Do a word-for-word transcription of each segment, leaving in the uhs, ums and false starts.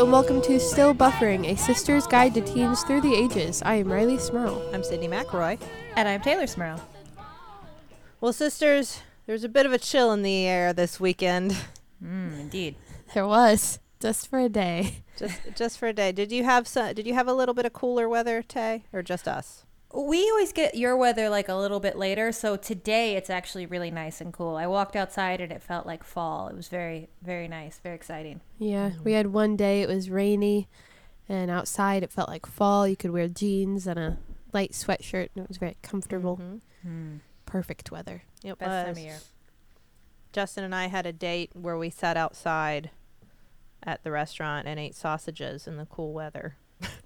and welcome to Still Buffering, a sister's guide to teens through the ages. I am Riley Smurl. I'm Sydney McElroy. And I'm Taylor Smurl. Well, sisters, there's a bit of a chill in the air this weekend. Mm, indeed. There was, just for a day. Just just for a day. Did you have some, did you have a little bit of cooler weather, Tay, or just us? We always get your weather like a little bit later, so today it's actually really nice and cool. I walked outside and it felt like fall. It was very, very nice, very exciting. Yeah, we had one day it was rainy, and outside it felt like fall. You could wear jeans and a light sweatshirt, and it was very comfortable. Mm-hmm. Mm. Perfect weather. It Best was. time of year. Justin and I had a date where we sat outside at the restaurant and ate sausages in the cool weather.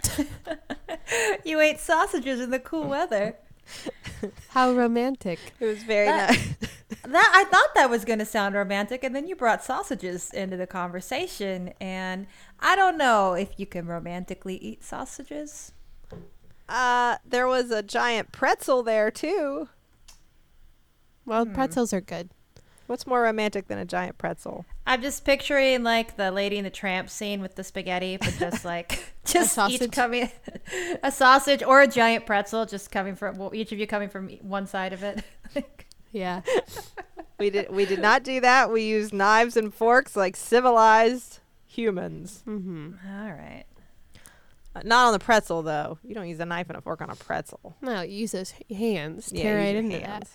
You ate sausages in the cool weather. How romantic. It was very That- nice. That I thought that was going to sound romantic, and then you brought sausages into the conversation, and I don't know if you can romantically eat sausages. Uh, there was a giant pretzel there, too. Well, Hmm. pretzels are good. What's more romantic than a giant pretzel? I'm just picturing like the Lady in the Tramp scene with the spaghetti, but just like just sausage? each coming a sausage or a giant pretzel, just coming from well, each of you coming from one side of it. Yeah. We did we did not do that. We used knives and forks like civilized humans. Mm-hmm. All right. Uh, not on the pretzel, though. You don't use a knife and a fork on a pretzel. No, you use those hands. Yeah, Tear use right your into hands.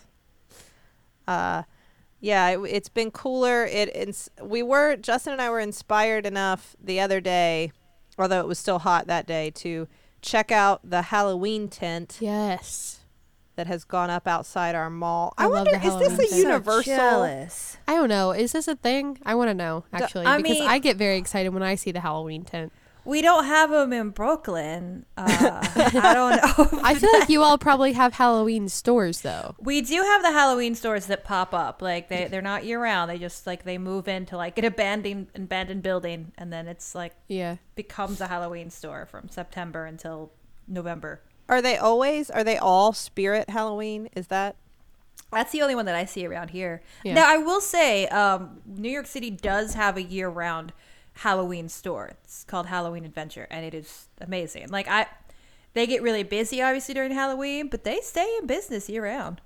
Uh, yeah, it, it's been cooler. It ins- we were Justin and I were inspired enough the other day, although it was still hot that day, to check out the Halloween tent that. Yes. that has gone up outside our mall. I I, love wonder, the is Halloween this a tent. universal? jealous. I don't know. Is this a thing? I want to know, D- actually, I because mean- I get very excited when I see the Halloween tent. We don't have them in Brooklyn. Uh, I don't know. I feel like you all probably have Halloween stores, though. We do have the Halloween stores that pop up. Like they they're not year round. They just like they move into like an abandoned abandoned building, and then it's like Yeah. becomes a Halloween store from September until November. Are they always? Are they all Spirit Halloween? Is that? That's the only one that I see around here. Yeah. Now I will say, um, New York City does have a year round Halloween store. It's called Halloween Adventure, and it is amazing. Like I, they get really busy obviously during Halloween, but they stay in business year round.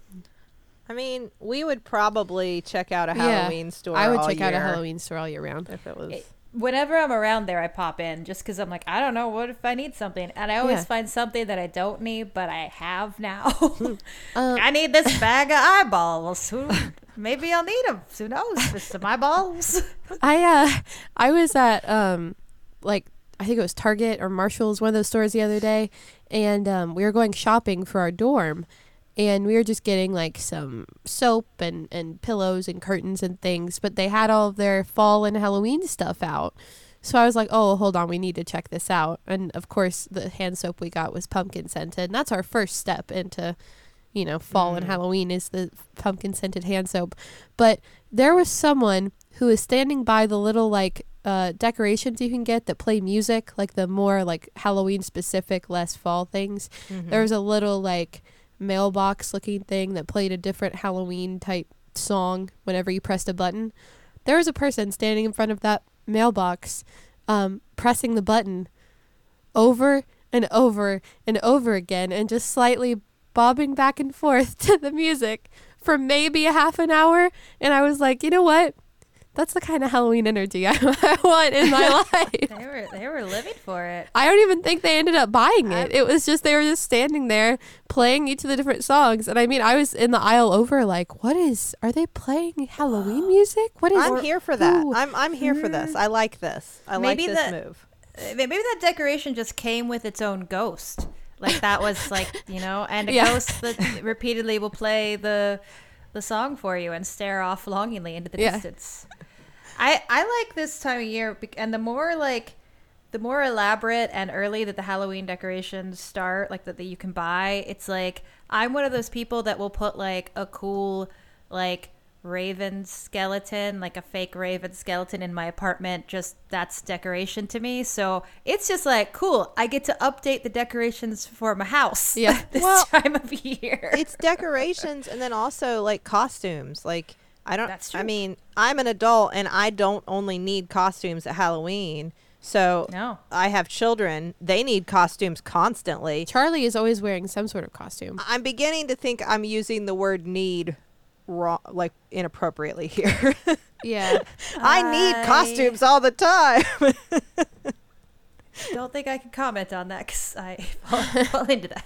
I mean, we would probably check out a Yeah. Halloween store. I would all check out a year Halloween store all year round. if it was. It- Whenever I'm around there, I pop in just because I'm like, I don't know, what if I need something? And I always Yeah. find something that I don't need, but I have now. Uh, I need this bag of eyeballs. Who, maybe I'll need them. Who knows? Just some eyeballs. I uh I was at um like I think it was Target or Marshall's, one of those stores the other day, and um we were going shopping for our dorm, and we were just getting like some soap and and pillows and curtains and things, but they had all of their fall and Halloween stuff out. So I was like, oh, hold on, we need to check this out. And of course the hand soap we got was pumpkin scented, and that's our first step into, you know, fall and Mm. Halloween is the pumpkin scented hand soap. But there was someone who was standing by the little like uh, decorations you can get that play music, like the more like Halloween specific, less fall things. Mhm. There was a little like mailbox looking thing that played a different Halloween type song whenever you pressed a button. There was a person standing in front of that mailbox, um, pressing the button over and over and over again, and just slightly bobbing back and forth to the music for maybe a half an hour. And I was like, you know what? That's the kind of Halloween energy I, I want in my life. They were they were living for it. I don't even think they ended up buying it. I- It was just they were just standing there playing each of the different songs. And I mean, I was in the aisle over like, what is, are they playing Halloween music? What is I'm here for that. who- I'm I'm here for this. I like this. I Maybe like this the- move. Uh, Maybe that decoration just came with its own ghost. Like that was like, you know, and a Yeah. ghost that repeatedly will play the the song for you and stare off longingly into the Yeah. distance. I I like this time of year, bec- and the more like the more elaborate and early that the Halloween decorations start, like that, that you can buy, it's like I'm one of those people that will put like a cool like raven skeleton, like a fake raven skeleton in my apartment. Just that's decoration to me. So it's just like, cool, I get to update the decorations for my house. Yeah. This Well, time of year. It's decorations and then also like costumes. Like I don't That's I true. mean, I'm an adult and I don't only need costumes at Halloween. So No. I have children. They need costumes constantly. Charlie is always wearing some sort of costume. I'm beginning to think I'm using the word need wrong, like inappropriately here. Yeah. I need I- costumes all the time. Don't think I can comment on that because I fall, fall into that.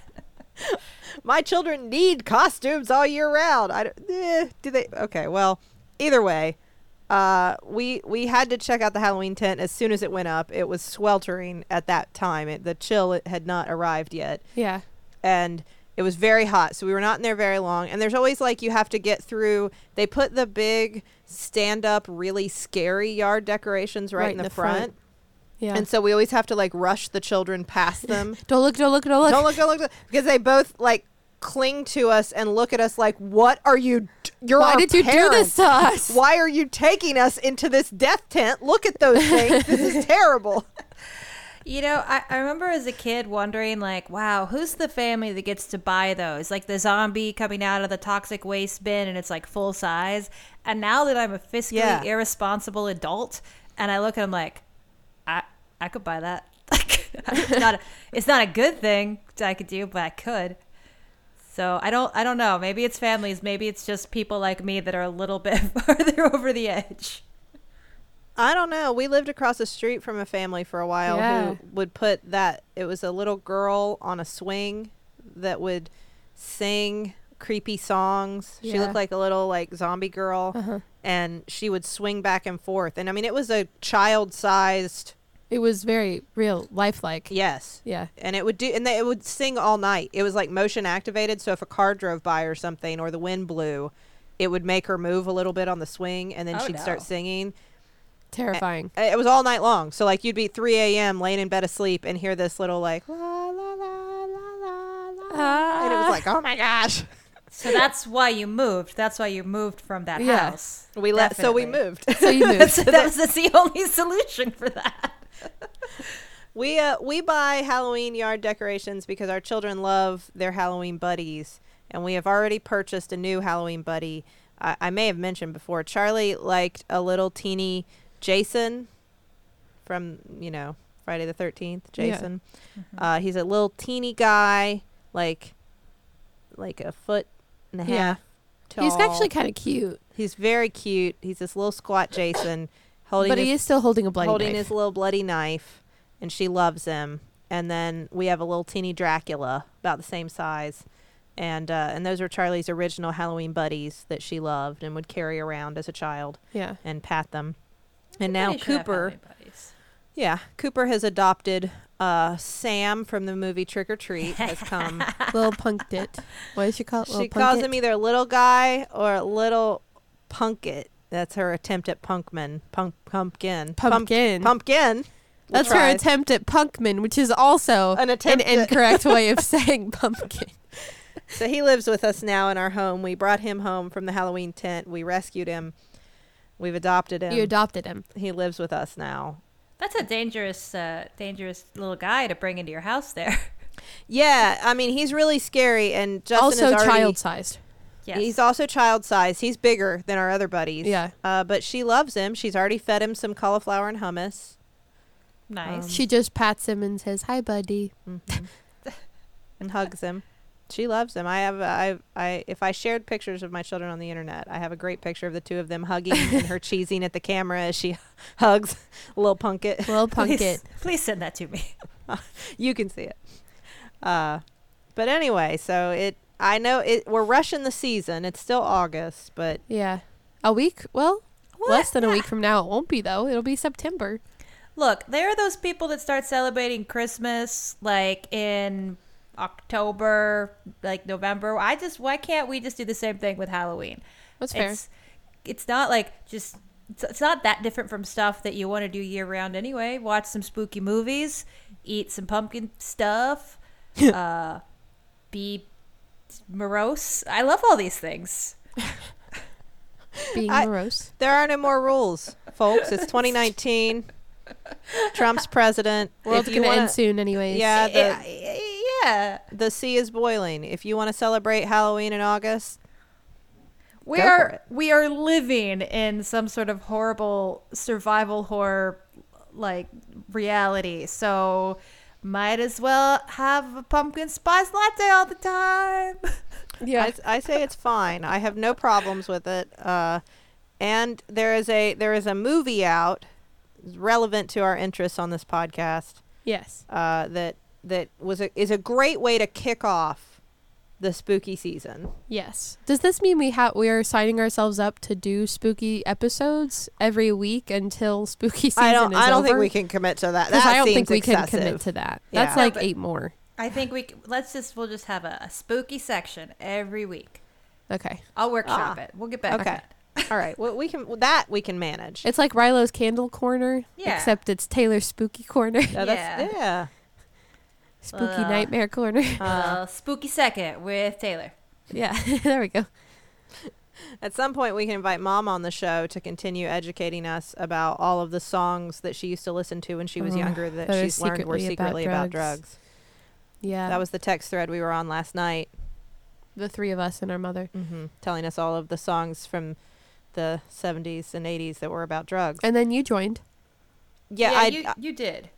My children need costumes all year round. I don't, eh, do they? Okay, well, either way, uh, we we had to check out the Halloween tent as soon as it went up. It was sweltering at that time. It, the chill had not arrived yet, Yeah. and it was very hot, so we were not in there very long. And there's always like you have to get through. They put the big stand-up, really scary yard decorations right, in the, front. front. Yeah. And so we always have to like rush the children past them. Don't look, don't look, don't look. Don't look, don't look, don't- because they both like cling to us and look at us like, "What are you? d- You're Why our did you do parents. this to us? Why are you taking us into this death tent? Look at those things. This is terrible." You know, I, I remember as a kid wondering, like, wow, who's the family that gets to buy those? Like the zombie coming out of the toxic waste bin and it's like full size. And now that I'm a fiscally Yeah. irresponsible adult, and I look at them like, I I could buy that. Like, it's not a, it's not a good thing I could do, but I could. So I don't I don't know. Maybe it's families. Maybe it's just people like me that are a little bit farther over the edge. I don't know. We lived across the street from a family for a while Yeah. who would put that. It was a little girl on a swing that would sing creepy songs. She Yeah. looked like a little like zombie girl, Uh-huh. and she would swing back and forth. And I mean, it was a child-sized. It was very real, lifelike. Yes. Yeah. And it would do, and they, it would sing all night. It was like motion activated. So if a car drove by or something, or the wind blew, it would make her move a little bit on the swing, and then Oh, she'd no. start singing. Terrifying. Uh, It was all night long. So like you'd be three a.m. laying in bed asleep and hear this little like la la la la la la, Ah. and it was like, oh my gosh. So that's why you moved. That's why you moved from that Yeah. house. We let so we Definitely. moved. So you moved. That's, that was that's the only solution for that. we uh we buy Halloween yard decorations because our children love their Halloween buddies, and we have already purchased a new Halloween buddy. I, I may have mentioned before. Charlie liked a little teeny Jason from, you know, Friday the thirteenth. Yeah. Jason. Uh, he's a little teeny guy, like like a foot and a Yeah. half tall. He's actually kind of cute, He's very cute. He's this little squat Jason holding but his he is still holding a bloody holding knife. his little bloody knife, and she loves him. And then we have a little teeny Dracula about the same size, and uh, and those are Charlie's original Halloween buddies that she loved and would carry around as a child Yeah. and pat them. And now Everybody should have Cooper, Halloween buddies. yeah, Cooper has adopted uh, Sam from the movie Trick or Treat. Has come. Little Punkit. What does she call it? She Little calls Punkit? him either little guy or little Punkit. That's her attempt at punkman. Punk pumpkin. Pump- Pumpkin. pumpkin. We'll That's her try. attempt at Punkman, which is also An an, attempt at- incorrect way of saying pumpkin. So he lives with us now in our home. We brought him home from the Halloween tent. We rescued him. We've adopted him. You adopted him. He lives with us now. That's a dangerous, uh, dangerous little guy to bring into your house there. Yeah, I mean, he's really scary, and Justin also is already, child-sized. Yes. He's also child size. He's bigger than our other buddies. Yeah. Uh, but she loves him. She's already fed him some cauliflower and hummus. nice. Um, She just pats him and says, "Hi, buddy." Mhm. And hugs him. She loves him. I have I I if I shared pictures of my children on the internet, I have a great picture of the two of them hugging and her cheesing at the camera as she hugs little Punkit. Little please, Punkit. please send that to me. You can see it. Uh, but anyway, so it. I know it. We're rushing the season. It's still August, but Yeah. A week? Well, less than a week from now. It won't be, though. It'll be September. Look, there are those people that start celebrating Christmas like in October, like November. I just, why can't we just do the same thing with Halloween? That's fair. It's, it's not like just, it's, it's not that different from stuff that you want to do year round anyway. Watch some spooky movies, eat some pumpkin stuff, uh, be morose. I love all these things. Being I- morose. there are no more rules, folks. It's twenty nineteen. Trump's president. World's If you going to wanna- end soon anyways. Yeah, the, Yeah, yeah. the sea is boiling. If you want to celebrate Halloween in August, We Go for are it. we are living in some sort of horrible survival horror like reality. So might as well have a pumpkin spice latte all the time. Yeah, I, I say it's fine. I have no problems with it. Uh, and there is a there is a movie out relevant to our interests on this podcast. Yes. Uh, that that was a, is a great way to kick off the spooky season. Yes. Does this mean we have we are signing ourselves up to do spooky episodes every week until spooky season I don't. is I don't over? think we can commit to that. 'Cause That I don't seems think we excessive. can commit to that. Yeah. That's No, like but- eight more. I think we c- let's just we'll just have a, a spooky section every week. Okay. I'll workshop Ah. it. We'll get back Okay. to that. All right. Well, we can that we can manage. It's like Rilo's Candle Corner, Yeah. except it's Taylor's Spooky Corner. Yeah, that's, yeah. Spooky Uh, Nightmare Corner. Uh, spooky second with Taylor. Yeah, there we go. At some point, we can invite Mom on the show to continue educating us about all of the songs that she used to listen to when she was Oh, younger that, that are she's learned were secretly about secretly about drugs. drugs. Yeah. That was the text thread we were on last night, the three of us and our mother. mm-hmm. telling us all of the songs from the seventies and eighties that were about drugs. And then you joined. Yeah, I, you, you did.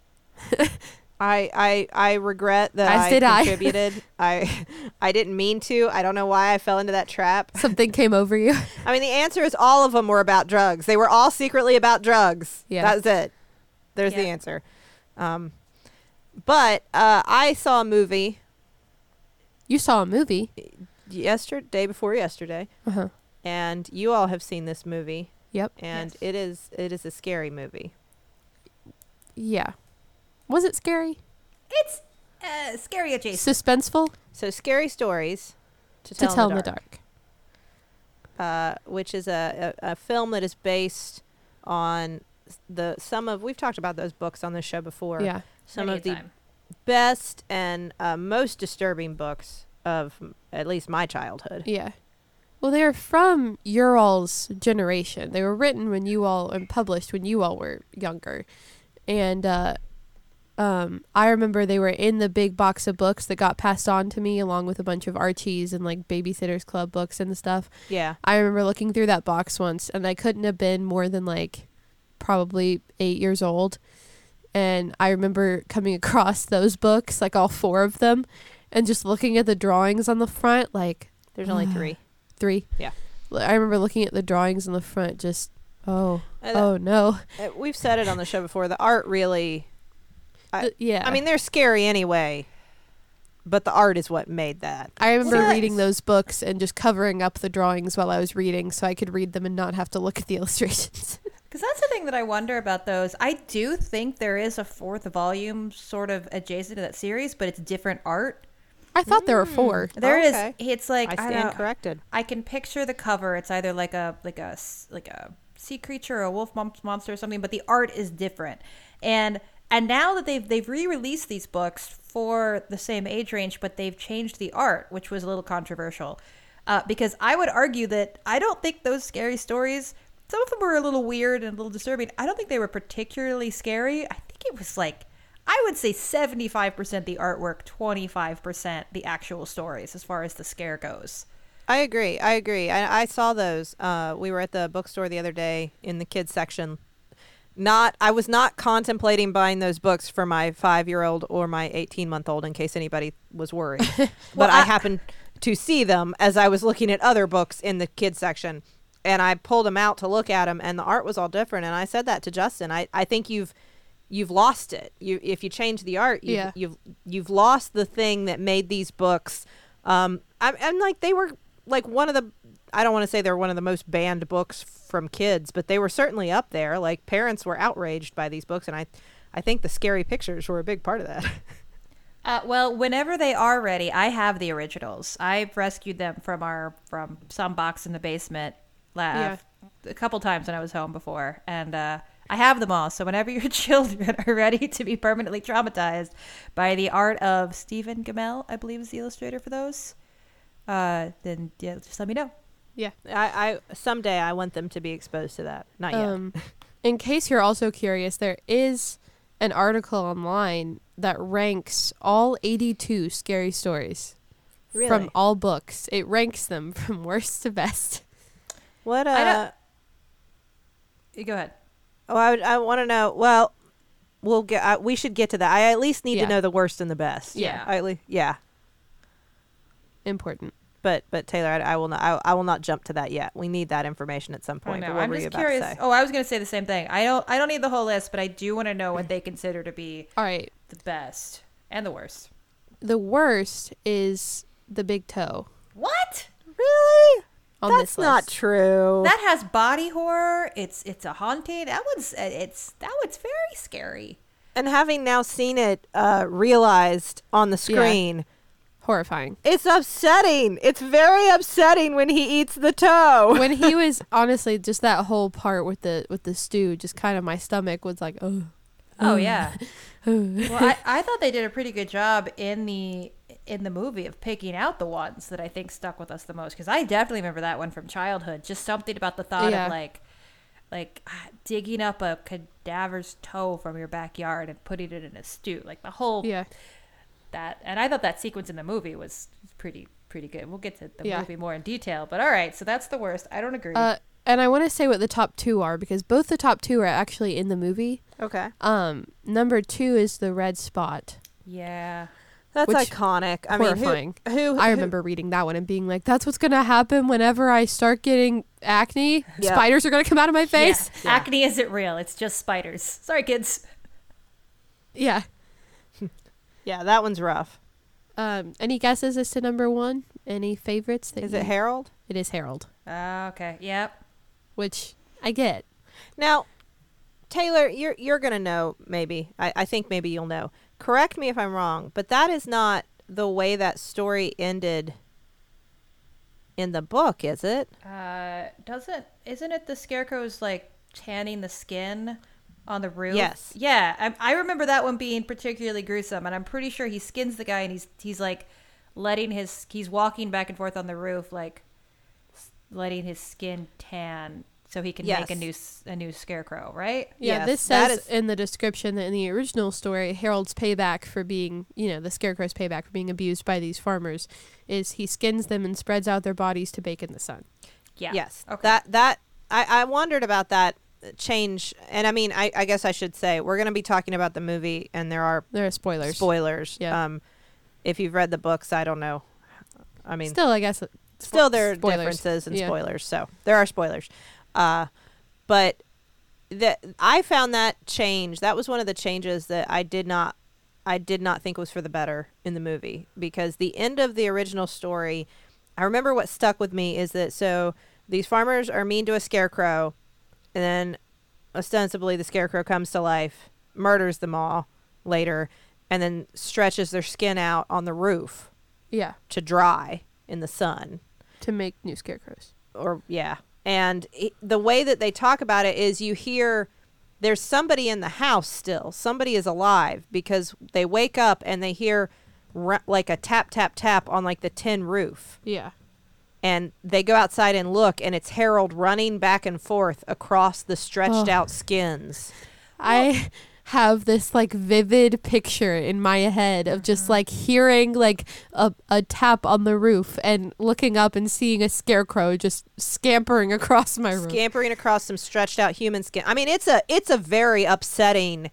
I, I, I regret that As I did I. contributed. I, I didn't mean to. I don't know why I fell into that trap. Something came over you. I mean, the answer is all of them were about drugs. They were all secretly about drugs. Yeah. That's it. There's the Yeah. answer. Um, but uh, I saw a movie You saw a movie. yesterday, day before yesterday, Uh-huh. and you all have seen this movie, Yep. and Yes. it is it is a scary movie. Yeah. Was it scary? It's uh, scary adjacent. Suspenseful? So, Scary Stories to To Tell, tell in in the the Dark, dark. Uh, which is a, a, a film that is based on the some of we've talked about those books on this show before. Yeah. Some Many of a the time. best and uh, most disturbing books of m- at least my childhood. Yeah. Well, they're from your all's generation. They were written when you all and published when you all were younger. And uh um I remember they were in the big box of books that got passed on to me along with a bunch of Archie's and like Babysitter's Club books and stuff. Yeah. I remember looking through that box once and I couldn't have been more than like probably eight years old. And I remember coming across those books, like all four of them, and just looking at the drawings on the front, like There's only three. three. Yeah. L- I remember looking at the drawings on the front, just, oh, Uh, oh no. uh, we've said it on the show before. The art really, I- Th- yeah. I mean, they're scary anyway, but the art is what made that. I remember Well, reading that's- those books and just covering up the drawings while I was reading so I could read them and not have to look at the illustrations. Because that's the thing that I wonder about those. I do think there is a fourth volume sort of adjacent to that series, but it's different art. I thought there were four. There is. Okay. It's like I I, stand don't, corrected. I can picture the cover. It's either like a like a s- like a sea creature or a wolf mon- monster or something, but the art is different. And and now that they've they've re-released these books for the same age range, but they've changed the art, which was a little controversial. Uh, because I would argue that I don't think those scary stories. Some of them were a little weird and a little disturbing. I don't think they were particularly scary. I think it was like, I would say seventy-five percent the artwork, twenty-five percent the actual stories as far as the scare goes. I agree. I agree. I, I saw those. Uh, we were at the bookstore the other day in the kids section. Not, I was not contemplating buying those books for my five-year-old or my eighteen-month-old, in case anybody was worried. but Well, I, I- happened to see them as I was looking at other books in the kids section, and I pulled them out to look at them, and the art was all different. And I said that to Justin. I, I think you've you've lost it. You if you change the art, you've, Yeah. you've you've lost the thing that made these books. Um, I'm, I'm like they were like one of the. I don't want to say they're one of the most banned books from kids, but they were certainly up there. Like parents were outraged by these books, and I, I think the scary pictures were a big part of that. Uh, well, whenever they are ready, I have the originals. I've rescued them from our from some box in the basement la- Yeah. a couple times when I was home before, and uh, I have them all. So whenever your children are ready to be permanently traumatized by the art of Stephen Gamel, I believe is the illustrator for those, uh, then yeah, just let me know. Yeah. I, I someday I want them to be exposed to that. Not yet. Um, in case you're also curious, there is an article online that ranks all eighty-two scary stories Really? from all books. It ranks them from worst to best. What? I Uh, don't- You go ahead. oh, I would, I want to know. Well, we'll get. Uh, we should get to that. I at least need Yeah. to know the worst and the best. Yeah. I, at lea- yeah. Important. But but Taylor, I, I will not. I, I will not jump to that yet. We need that information at some I point. know. But what I'm were just you about curious. to say? Oh, I was going to say the same thing. I don't. I don't need the whole list, but I do want to know what they consider to be All right. the best and the worst. The worst is the big toe What? Really? on That's this not list. true. That has body horror. It's it's a haunting. That one's uh, it's that one's very scary. and having now seen it uh, realized on the screen, Horrifying. it's upsetting. It's very upsetting when he eats the toe. When he was honestly just that whole part with the with the stew, just kind of my stomach was like, oh. Oh yeah. Well, I, I thought they did a pretty good job in the in the movie of picking out the ones that I think stuck with us the most, because I definitely remember that one from childhood. Just something about the thought Yeah. of like like ah, digging up a cadaver's toe from your backyard and putting it in a stew. Like the whole Yeah. that, and I thought that sequence in the movie was pretty pretty good. We'll get to the Yeah. movie more in detail, but all right, so that's the worst. I don't agree. Uh, and I want to say what the top two are because both the top two are actually in the movie. Okay. Um, number two is the red spot. yeah. That's Which- iconic. I mean, Horrifying. who, who, I who- remember reading that one and being like, "That's what's gonna happen whenever I start getting acne. Yeah. Spiders are gonna come out of my face." Yeah. Acne isn't real. It's just spiders. Sorry, kids. Yeah. Yeah, that one's rough. Um, any guesses as to number one? Any favorites? That Is you- it Harold? It is Harold, Uh, okay. Yep. which I get. Now, Taylor, you're you're gonna know maybe. I, I think maybe you'll know. Correct me if I'm wrong, but that is not the way that story ended in the book, is it? Uh, doesn't isn't it the scarecrow's like tanning the skin on the roof? Yes. Yeah, I, I remember that one being particularly gruesome, and I'm pretty sure he skins the guy, and he's he's like letting his he's walking back and forth on the roof, like s- letting his skin tan so he can Yes. make a new s- a new scarecrow, right? Yeah, Yes, this that says is- in the description that in the original story, Harold's payback for being, you know, the Scarecrow's payback for being abused by these farmers is he skins them and spreads out their bodies to bake in the sun. Yeah. Yes. Okay. That that I, I wondered about that change, and I mean, I, I guess I should say we're going to be talking about the movie, and there are There are spoilers. spoilers. Yeah. Um, if you've read the books, I don't know. I mean, Still, I guess. it- still there are spoilers. differences and Yeah. spoilers, so there are spoilers. Uh, but that I found that change. That was one of the changes that I did not, I did not think was for the better in the movie, because the end of the original story, I remember what stuck with me is that so these farmers are mean to a scarecrow, and then ostensibly the scarecrow comes to life, murders them all later, and then stretches their skin out on the roof Yeah, to dry in the sun. to make new scarecrows. Or yeah, and it, the way that they talk about it is you hear there's somebody in the house still, somebody is alive, because they wake up and they hear ra- like a tap tap tap on like the tin roof, Yeah. and they go outside and look, and it's Harold running back and forth across the stretched Oh. out skins. I have this like vivid picture in my head of just like hearing like a, a tap on the roof and looking up and seeing a scarecrow just scampering across my roof. Scampering across some stretched out human skin. I mean, it's a it's a very upsetting.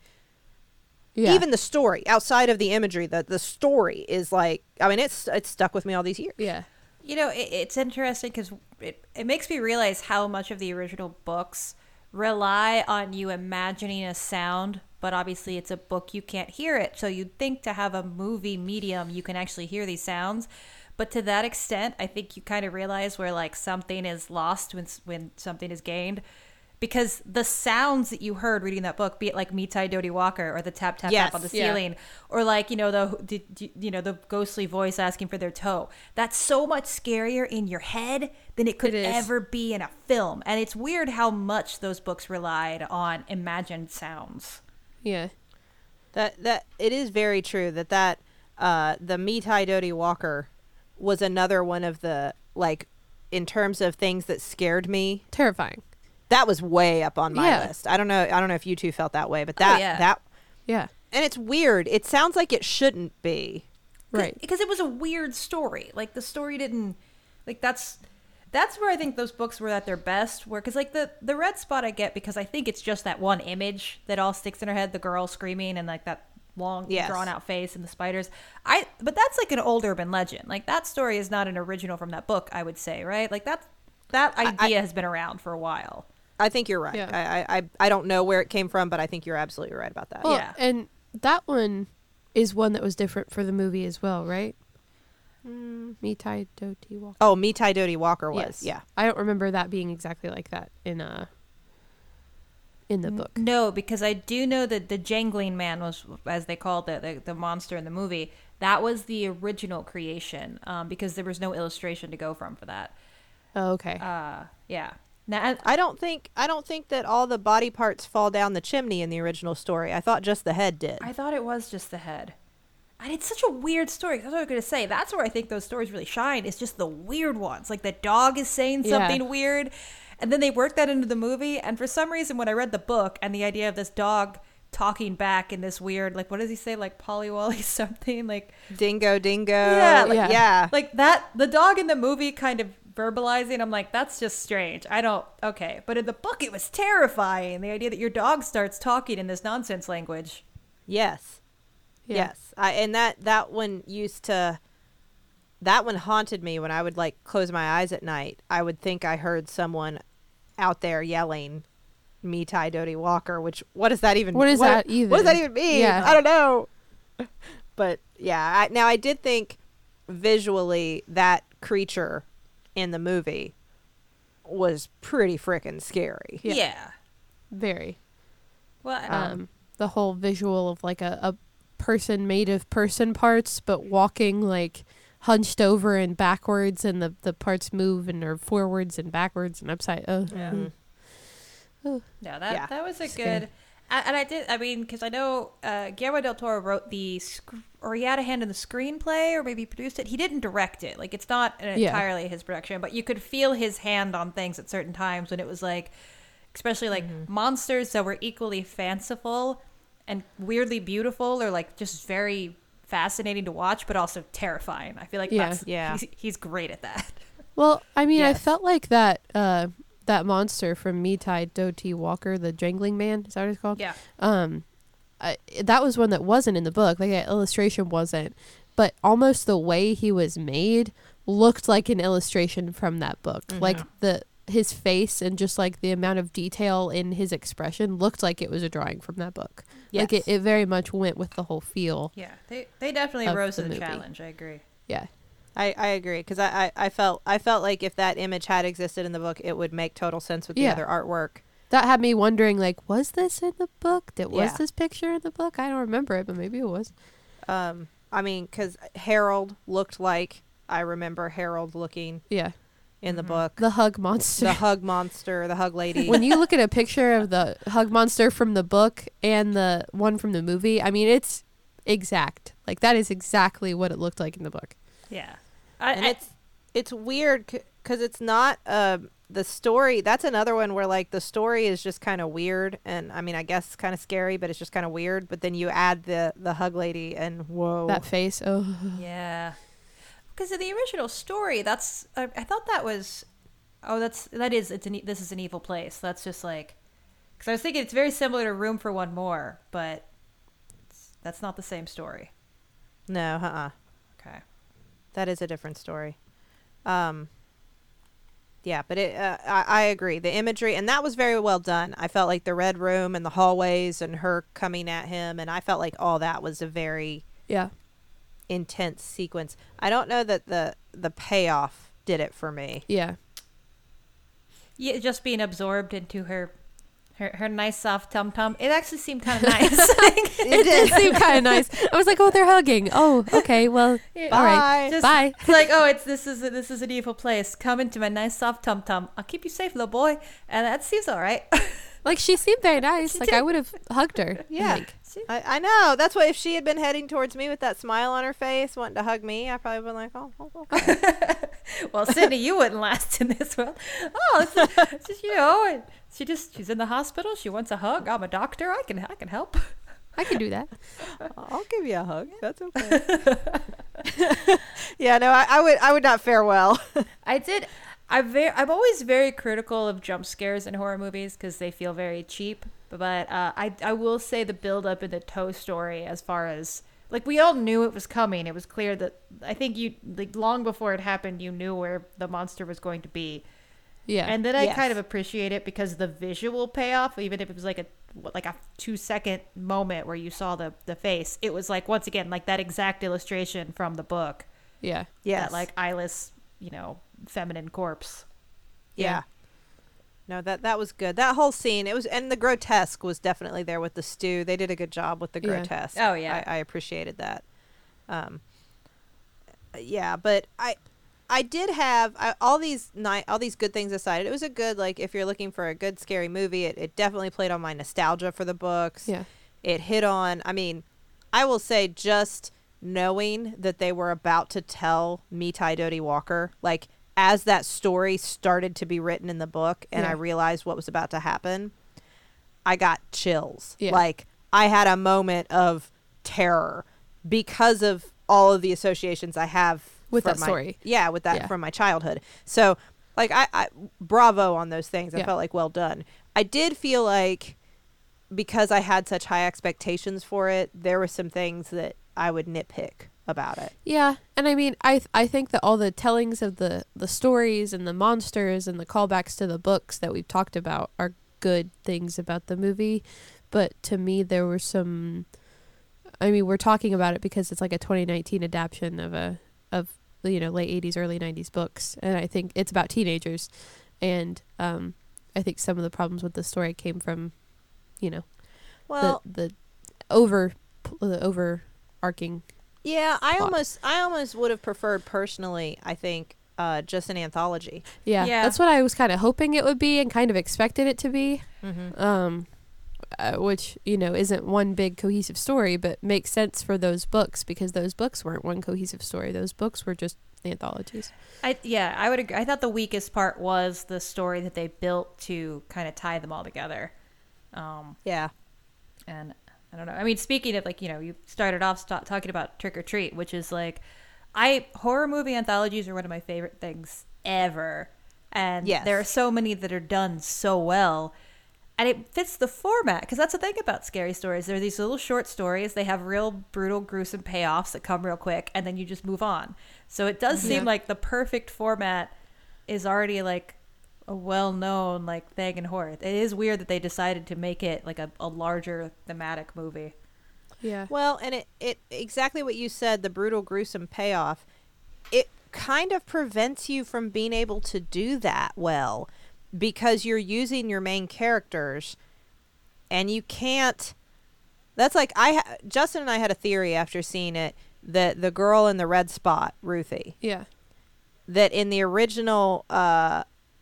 Yeah. Even the story outside of the imagery, the the story is like. I mean, it's it's stuck with me all these years. yeah. You know, it, it's interesting because it, it makes me realize how much of the original books rely on you imagining a sound, but obviously it's a book, you can't hear it. So you'd think to have a movie medium, you can actually hear these sounds. But to that extent, I think you kind of realize where like something is lost when s- when something is gained. Because the sounds that you heard reading that book, be it like Mitai Dodie Walker or the tap tap Yes. tap on the Yeah. ceiling, or like you know the the- the you know the ghostly voice asking for their toe, that's so much scarier in your head than it could It is. ever be in a film. And it's weird how much those books relied on imagined sounds. Yeah. That that it is very true that that uh, the Mitai Dodie Walker was another one of the like in terms of things that scared me. Terrifying. That was way up on my Yeah. list. I don't know. I don't know if you two felt that way, but that yeah. that Yeah. and it's weird. It sounds like it shouldn't be. Right. Because it was a weird story. Like the story didn't like that's that's where I think those books were at their best. Where, because like the the red spot I get because I think it's just that one image that all sticks in her head, the girl screaming and like that long Yes. drawn out face and the spiders. I but that's like an old urban legend. Like that story is not an original from that book, I would say, right? Like that that idea I, has been around for a while. I think you're right. Yeah. I, I I don't know where it came from, but I think you're absolutely right about that. Well, Yeah. and that one is one that was different for the movie as well, right? Mm. Mitai Doti Walker. Oh, Mitai Doti Walker was. Yes. Yeah. I don't remember that being exactly like that in uh in the book. No, because I do know that the Jangling Man was, as they called it, the, the monster in the movie. That was the original creation, um, because there was no illustration to go from for that. Oh, okay. Uh, yeah. Now, I don't think I don't think that all the body parts fall down the chimney in the original story. I thought just the head did. I thought it was just the head. And it's such a weird story. That's what I was going to say. That's where I think those stories really shine. It's just the weird ones. Like the dog is saying Yeah. something weird. And then they work that into the movie. And for some reason, when I read the book and the idea of this dog talking back in this weird, like, what does he say? Like Polly-Wolly something? Like, Dingo, dingo. Yeah, like- yeah. yeah. like that, the dog in the movie kind of verbalizing, I'm like, that's just strange. I don't, okay. But in the book, it was terrifying. The idea that your dog starts talking in this nonsense language. Yes. Yeah. Yes. I, and that, that one used to, that one haunted me when I would like close my eyes at night. I would think I heard someone out there yelling Mitai Doti Walker, which, what does that even What is that What even? does that even mean? Yeah. I don't know. But yeah, I, now I did think visually that creature in the movie was pretty freaking scary. Yeah. Yeah. Very. Well, Um, the whole visual of like a, a person made of person parts, but walking like hunched over and backwards, and the, the parts move and are forwards and backwards and upside. Oh, Yeah. mm. no, that Yeah. that was a Scary. good. And and I did. I mean, because I know uh, Guillermo del Toro wrote the, sc- or he had a hand in the screenplay, or maybe he produced it. He didn't direct it. Like it's not an Yeah. entirely his production, but you could feel his hand on things at certain times when it was like, especially like monsters that were equally fanciful and weirdly beautiful, or like just very fascinating to watch, but also terrifying. I feel like Yeah. that's Yeah. He's, he's great at that. Well, I mean, I Yes. felt like that uh, that monster from Mitai Doti Walker, the Jangling Man, is that what it's called? Yeah. Um, I, that was one that wasn't in the book. Like that illustration wasn't, but almost the way he was made looked like an illustration from that book. Like the his face and just like the amount of detail in his expression looked like it was a drawing from that book. Like it, Yes. it very much went with the whole feel. Yeah. They they definitely Of rose the to the movie. challenge. I agree. Yeah. I, I agree because I, I, I felt I felt like if that image had existed in the book, it would make total sense with Yeah. the other artwork. That had me wondering, like, was this in the book? Did was Yeah. this picture in the book? I don't remember it, but maybe it was. Um, I mean, because Harold looked like I remember Harold looking Yeah. in the Mhm. book. The hug monster. The hug monster, the hug lady. When you look at a picture of the hug monster from the book and the one from the movie, I mean, it's exact. Like, that is exactly what it looked like in the book. Yeah. I, and I- it's it's weird because it's not um the story. That's another one where like the story is just kind of weird, and I mean, I guess it's kind of scary, but it's just kind of weird. But then you add the the hug lady, and whoa, That face. Oh. Yeah, because in the original story, that's I, I thought that was, oh, that's that is it's an e- this is an evil place. That's just like, because I was thinking it's very similar to Room for One More, but it's, that's not the same story. no, uh, uh Okay. that is a different story. Um, yeah, but it, uh, I, I agree. The imagery, and that was very well done. I felt like the red room and the hallways and her coming at him, and I felt like all that was a very Yeah. intense sequence. I don't know that the the payoff did it for me. Yeah. Yeah, just being absorbed into her, her, her nice soft tum tum. It actually seemed kind of nice. It did seem kind of nice. I was like, oh, they're hugging. Oh, okay. Well, Yeah. all right. Bye. Just- Bye. It's like, oh, it's this is a, this is an evil place. Come into my nice soft tum tum. I'll keep you safe, little boy. And that seems all right. Like, she seemed very nice. She Like, did. I would have hugged her. Yeah. Like, I, I know. That's why if she had been heading towards me with that smile on her face, wanting to hug me, I probably been like, oh, oh, okay. Well, Sydney, you wouldn't last in this world. Oh, it's just, it's just, you know, and she just she's in the hospital. She wants a hug. I'm a doctor. I can I can help. I can do that. I'll give you a hug. That's okay. Yeah, no, I, I would I would not fare well. I did. I'm very, I'm always very critical of jump scares in horror movies because they feel very cheap. But uh, I, I will say the build up in the Toe Story, as far as like we all knew it was coming. It was clear that I think you like long before it happened, you knew where the monster was going to be. Yeah. And then I Yes. kind of appreciate it because the visual payoff, even if it was like a like a two second moment where you saw the the face, it was like once again like that exact illustration from the book. Yeah. Yes. That like eyeless, you know, feminine corpse. Yeah. No, that that was good. That whole scene, it was, and the grotesque was definitely there with the stew. They did a good job with the Yeah. grotesque. Oh, yeah. I, I appreciated that. Um, yeah, but I, I did have I, all these ni- all these good things aside. It was a good, like, if you're looking for a good scary movie, it, it definitely played on my nostalgia for the books. Yeah. It hit on. I mean, I will say just knowing that they were about to tell Mitai Dodie Walker, like, as that story started to be written in the book and Yeah. I realized what was about to happen, I got chills. Yeah. Like, I had a moment of terror because of all of the associations I have With from that my- story. Yeah, with that Yeah. from my childhood. So, like, I, I bravo on those things. I Yeah. felt like well done. I did feel like because I had such high expectations for it, there were some things that I would nitpick about it. Yeah, and I mean, I th- I think that all the tellings of the the stories and the monsters and the callbacks to the books that we've talked about are good things about the movie, but to me there were some. I mean, we're talking about it because it's like a twenty nineteen adaptation of a of you know late eighties, early nineties books, and I think it's about teenagers, and um, I think some of the problems with the story came from, you know, Well, the the over the overarching. yeah, I plot. almost I almost would have preferred personally, I think, uh, just an anthology. Yeah, Yeah. that's what I was kind of hoping it would be and kind of expected it to be. Mm-hmm. Um, uh, which you know isn't one big cohesive story, but makes sense for those books because those books weren't one cohesive story. Those books were just anthologies. I yeah, I would agree. I thought the weakest part was the story that they built to kind of tie them all together. Um, Yeah. and I don't know. I mean, speaking of like, you know, you started off st- talking about Trick or Treat, which is like, I horror movie anthologies are one of my favorite things ever, and Yes. there are so many that are done so well. And it fits the format because that's the thing about scary stories. They're these little short stories. They have real brutal, gruesome payoffs that come real quick, and then you just move on. So it does Yeah. seem like the perfect format is already like a well-known like thing in horror. It is weird that they decided to make it like a, a larger thematic movie. Yeah. Well, and it, it exactly what you said, the brutal, gruesome payoff, it kind of prevents you from being able to do that well because you're using your main characters and you can't. That's like I ha- Justin and I had a theory after seeing it that the girl in the red spot, Ruthie, Yeah. that in the original uh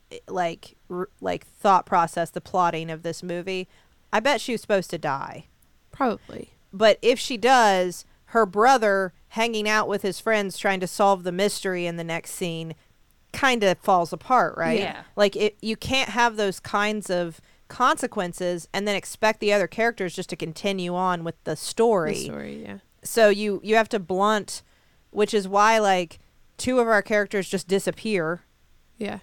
like r- like thought process, the plotting of this movie, I bet she was supposed to die. Probably. But if she does, her brother hanging out with his friends trying to solve the mystery in the next scene kind of falls apart, right? Yeah. Like it, you can't have those kinds of consequences and then expect the other characters just to continue on with the story. The story. Yeah. So you you have to blunt, which is why like two of our characters just disappear. Yeah.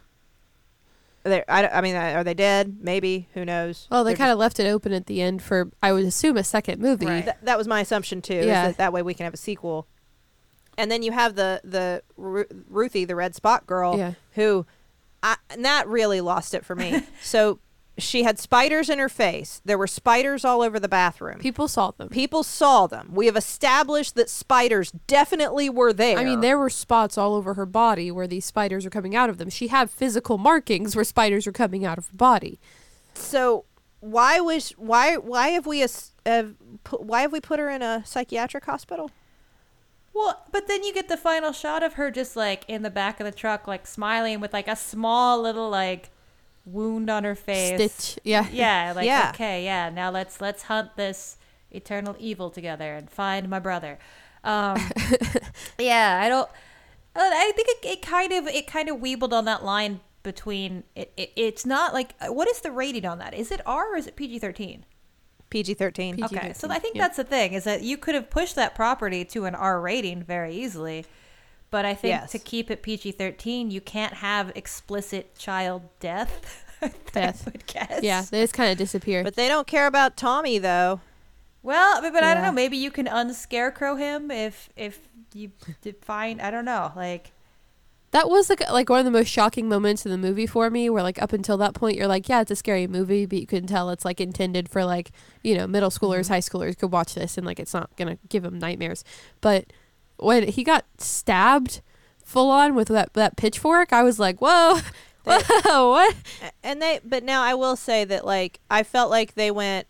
They, I, I mean, are they dead? Maybe. Who knows? Well, they They're kind of left it open at the end for, I would assume, a second movie. Right. Th- that was my assumption too. is Yeah. That, that way we can have a sequel. And then you have the the Ru- Ruthie, the red spot girl, Yeah. who, I, and that really lost it for me. So she had spiders in her face. There were spiders all over the bathroom. People saw them. People saw them. We have established that spiders definitely were there. I mean, there were spots all over her body where these spiders are coming out of them. She had physical markings where spiders are coming out of her body. So why was why why have we as have put, why have we put her in a psychiatric hospital? Well, but then you get the final shot of her just like in the back of the truck, like smiling with like a small little like wound on her face. Stitch. Yeah. Yeah, like Yeah. okay, yeah. Now let's let's hunt this eternal evil together and find my brother. Um, yeah, I don't. uh, I think it, it kind of it kind of weebled on that line between it, it. It's not like what is the rating on that? Is it R or is it P G thirteen? P G thirteen. P G. Okay, so I think yeah. that's the thing is that you could have pushed that property to an R rating very easily, But I think Yes. to keep it P G thirteen, you can't have explicit child death. Death. I would guess. Yeah, they just kind of disappear. But they don't care about Tommy though. Well, but, but I don't Yeah. know. Maybe you can unscarecrow him if if you define. I don't know. Like, That was like like one of the most shocking moments in the movie for me, where like up until that point you're like, yeah, it's a scary movie, but you can tell it's like intended for like, you know, middle schoolers, Mm-hmm. high schoolers could watch this and like it's not gonna give them nightmares. But when he got stabbed full on with that that pitchfork, I was like, whoa, They- whoa, what? And they, but now I will say that like I felt like they went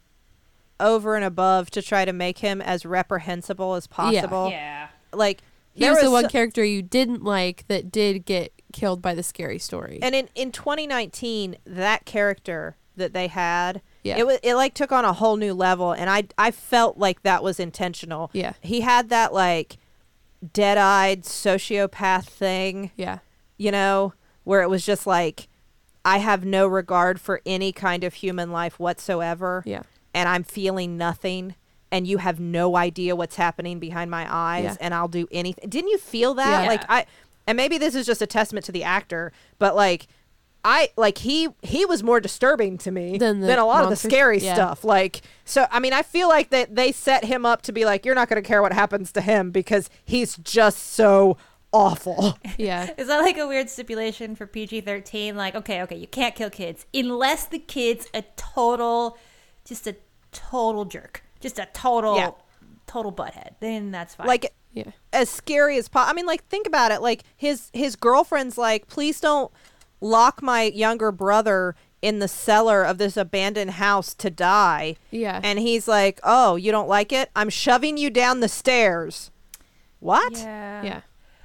over and above to try to make him as reprehensible as possible. yeah. Like He there was, the one so- character you didn't like that did get killed by the scary story. and in in twenty nineteen, that character that they had, yeah, it was it like took on a whole new level, and I I felt like that was intentional. yeah, He had that like dead-eyed sociopath thing, yeah, you know, where it was just like, I have no regard for any kind of human life whatsoever, yeah, and I'm feeling nothing, and you have no idea what's happening behind my eyes, Yeah. and I'll do anything. Didn't you feel that? Yeah. Like I, and maybe this is just a testament to the actor, but like, I like he he was more disturbing to me Than than, the a lot monsters? of the scary Yeah. stuff. Like, so I mean, I feel like that they set him up to be like, you're not going to care what happens to him because he's just so awful. yeah. Is that like a weird stipulation for P G thirteen? Like, okay, okay, you can't kill kids unless the kid's a total, just a total jerk, just a total, Yeah. total butthead. Then that's fine. Like Yeah. as scary as possible. I mean, like think about it. Like his his girlfriend's like, please don't lock my younger brother in the cellar of this abandoned house to die. Yeah. And he's like, oh, you don't like it? I'm shoving you down the stairs. What? yeah, yeah.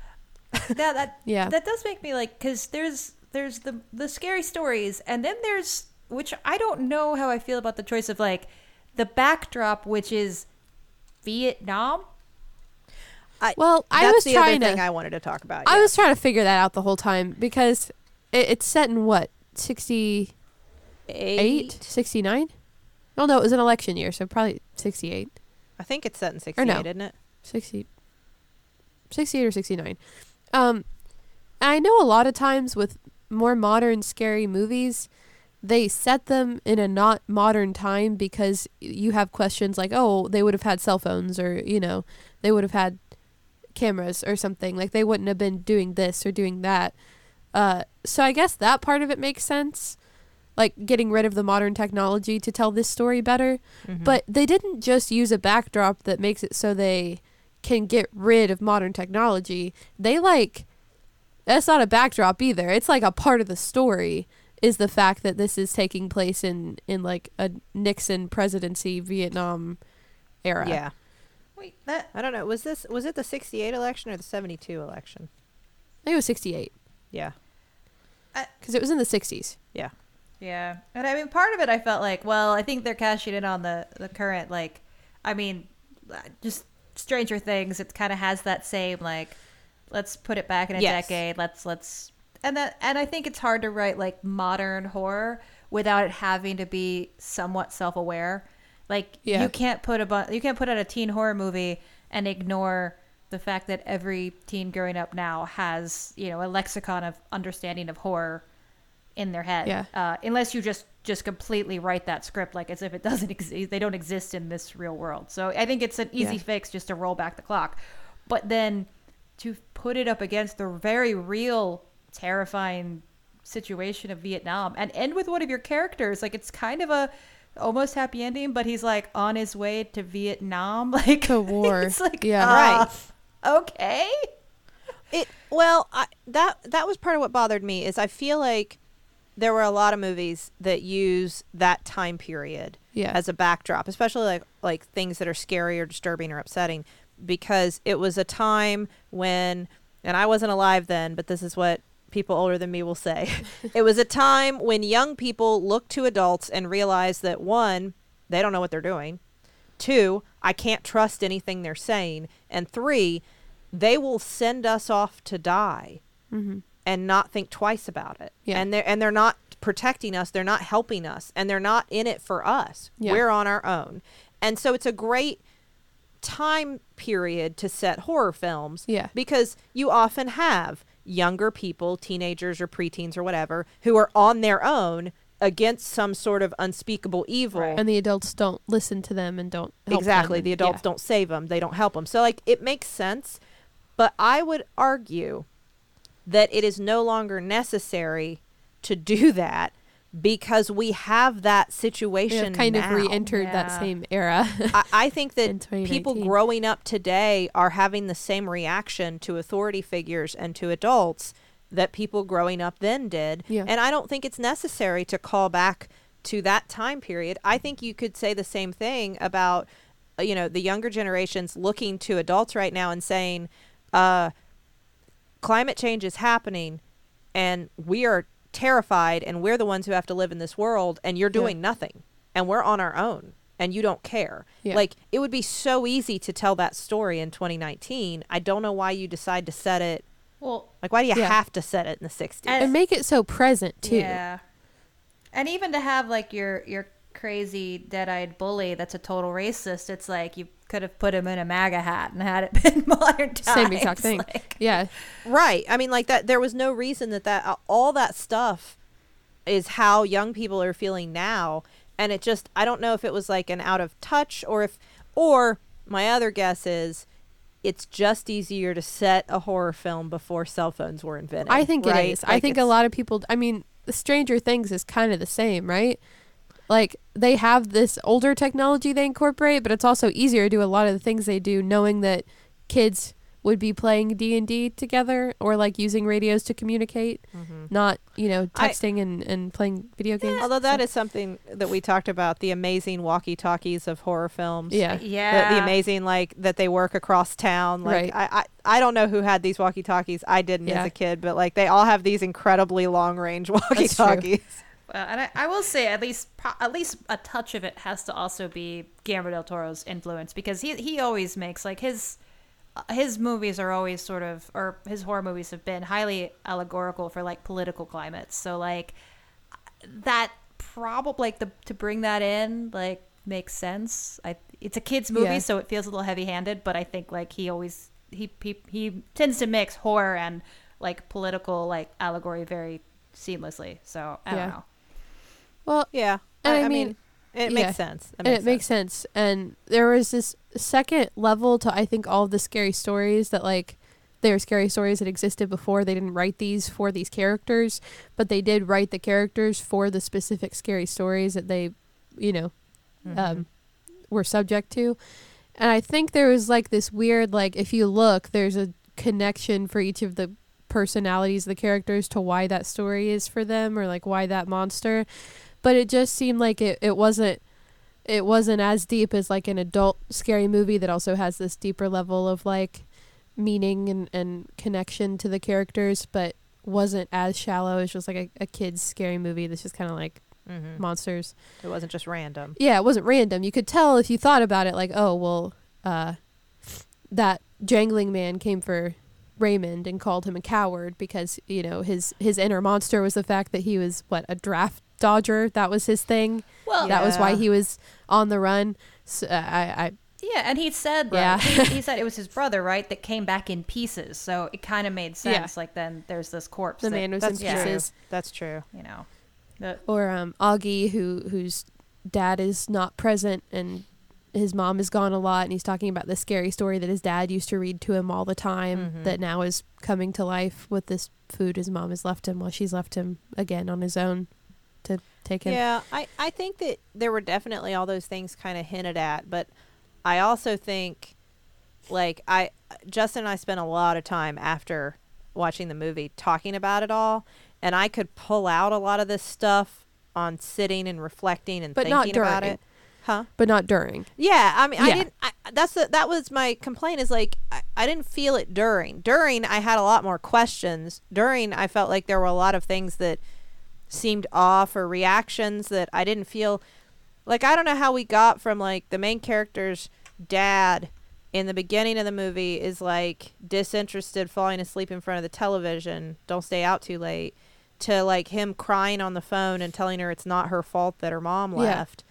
that that Yeah. that does make me like, because there's there's the the scary stories, and then there's, which I don't know how I feel about the choice of like the backdrop, which is Vietnam. I, Well, I that's was the trying other thing to I wanted to talk about. I yeah. was trying to figure that out the whole time because it, it's set in what, sixty-eight, eight. sixty-nine? Oh no, it was an election year, so probably sixty-eight. I think it's set in sixty-eight, no. isn't it? sixty, sixty-eight or sixty-nine. Um, I know a lot of times with more modern scary movies, they set them in a not modern time because you have questions like, oh, they would have had cell phones, or, you know, they would have had cameras or something. Like, they wouldn't have been doing this or doing that. Uh, so I guess that part of it makes sense, like getting rid of the modern technology to tell this story better. Mhm. But they didn't just use a backdrop that makes it so they can get rid of modern technology. They like, that's not a backdrop either. It's like a part of the story is the fact that this is taking place in, in like a Nixon presidency, Vietnam era. yeah. Wait, that I don't know. Was this was it the sixty-eight election or the seventy-two election? I think it was sixty-eight Yeah. because it was in the sixties. Yeah. Yeah. And I mean, part of it I felt like, well, I think they're cashing in on the, the current, like, I mean, uh, just Stranger Things. It kind of has that same, like, let's put it back in a Yes. decade. Let's, let's, and that, and I think it's hard to write, like, modern horror without it having to be somewhat self aware. Like, Yeah. you can't put a, bu- you can't put out a teen horror movie and ignore the fact that every teen growing up now has, you know, a lexicon of understanding of horror in their head. Yeah. Uh, unless you just just completely write that script like as if it doesn't exist. They don't exist in this real world. So I think it's an easy Yeah. fix just to roll back the clock. But then to put it up against the very real, terrifying situation of Vietnam and end with one of your characters, like it's kind of a almost happy ending, but he's like on his way to Vietnam, like To war. It's like, Yeah. uh, okay. It well, I, that that was part of what bothered me is I feel like there were a lot of movies that use that time period Yeah. as a backdrop, especially like like things that are scary or disturbing or upsetting, because it was a time when, and I wasn't alive then, but this is what people older than me will say. It was a time when young people look to adults and realize that one, they don't know what they're doing. Two, I can't trust anything they're saying. And three, they will send us off to die Mm-hmm. and not think twice about it. Yeah. And they're and they're not protecting us, they're not helping us, and they're not in it for us. Yeah. We're on our own. And so it's a great time period to set horror films. Yeah. Because you often have younger people, teenagers or preteens or whatever, who are on their own against some sort of unspeakable evil. Right. And the adults don't listen to them and don't help Exactly. them. The adults Yeah. don't save them. They don't help them. So, like, it makes sense. But I would argue that it is no longer necessary to do that because we have that We situation have kind now. of re-entered that Yeah. same era. I, I think in that twenty people nineteen. growing up today are having the same reaction to authority figures and to adults that people growing up then did. Yeah. And I don't think it's necessary to call back to that time period. I think you could say the same thing about, uh, you know, the younger generations looking to adults right now and saying, uh, climate change is happening and we are terrified and we're the ones who have to live in this world and you're doing Yeah. nothing and we're on our own and you don't care. Yeah. Like, it would be so easy to tell that story in twenty nineteen. I don't know why you decide to set it. Well, Like, why do you Yeah. have to set it in the sixties? And- And make it so present too. yeah. And even to have like your your crazy dead-eyed bully that's a total racist, it's like you could have put him in a MAGA hat and had it been modern times. Same exact thing. Like, Yeah. Right. I mean, like that. There was no reason that that uh, all that stuff is how young people are feeling now, and it just. I don't know if it was like an out of touch or if, or my other guess is, it's just easier to set a horror film before cell phones were invented. I think right? it is. I Like, think a it's- lot of people, I mean, the Stranger Things is kind of the same, right? Like, they have this older technology they incorporate, but it's also easier to do a lot of the things they do knowing that kids would be playing D and D together or like using radios to communicate, Mhm. not, you know, I- texting and, and playing video games. Although that So- is something that we talked about, the amazing walkie-talkies of horror films. yeah. yeah. The, the amazing, like, that they work across town. Like, Right. I, I, I don't know who had these walkie-talkies. I didn't Yeah. as a kid, but, like, they all have these incredibly long-range walkie-talkies. Well, and I, I will say at least pro- at least a touch of it has to also be Guillermo del Toro's influence because he he always makes like his uh, his movies are always sort of or his horror movies have been highly allegorical for like political climates. So like that probably like the to bring that in like makes sense. I it's a kids movie, Yeah. so it feels a little heavy-handed, but I think like he always he he he tends to mix horror and like political like allegory very seamlessly. So I Yeah. don't know. Well, Yeah. And I, I I mean, mean, it yeah. makes sense. and it makes sense. And there was this second level to, I think, all of the scary stories that, like, they were scary stories that existed before. They didn't write these for these characters, but they did write the characters for the specific scary stories that they, you know, Mhm. um, were subject to. And I think there was, like, this weird, like, if you look, there's a connection for each of the personalities of the characters to why that story is for them or, like, why that monster. But it just seemed like it, it wasn't it wasn't as deep as like an adult scary movie that also has this deeper level of like meaning and, and connection to the characters, but wasn't as shallow as just like a, a kid's scary movie that's just kind of like Mhm. monsters. It wasn't just random. Yeah, it wasn't random. You could tell if you thought about it like, oh, well, uh, that jangling man came for Raymond and called him a coward because, you know, his, his inner monster was the fact that he was, what, a draft dodger? That was his thing. Well, That was why Yeah. he was on the run. So, uh, I, I, yeah, and he said Yeah. that he, he said it was his brother, right, that came back in pieces. So it kind of made Yeah. sense. Like then there's this corpse. the that, man was That's in true. pieces. That's true. you know, the, Or um, Augie, who whose dad is not present and his mom is gone a lot, and he's talking about the scary story that his dad used to read to him all the time Mhm. that now is coming to life with this food his mom has left him while she's left him again on his own to take him. Yeah, I, I think that there were definitely all those things kind of hinted at, but I also think, like, I Justin and I spent a lot of time after watching the movie talking about it all, and I could pull out a lot of this stuff on sitting and reflecting and But not thinking about during. it. Huh? But not during. Yeah, I mean, I Yeah. didn't. I, that's the, that was my complaint. Is like I, I didn't feel it during. During, I had a lot more questions. During, I felt like there were a lot of things that seemed off or reactions that I didn't feel. Like, I don't know how we got from like the main character's dad in the beginning of the movie is like disinterested, falling asleep in front of the television. Don't stay out too late. To like him crying on the phone and telling her it's not her fault that her mom Yeah. left.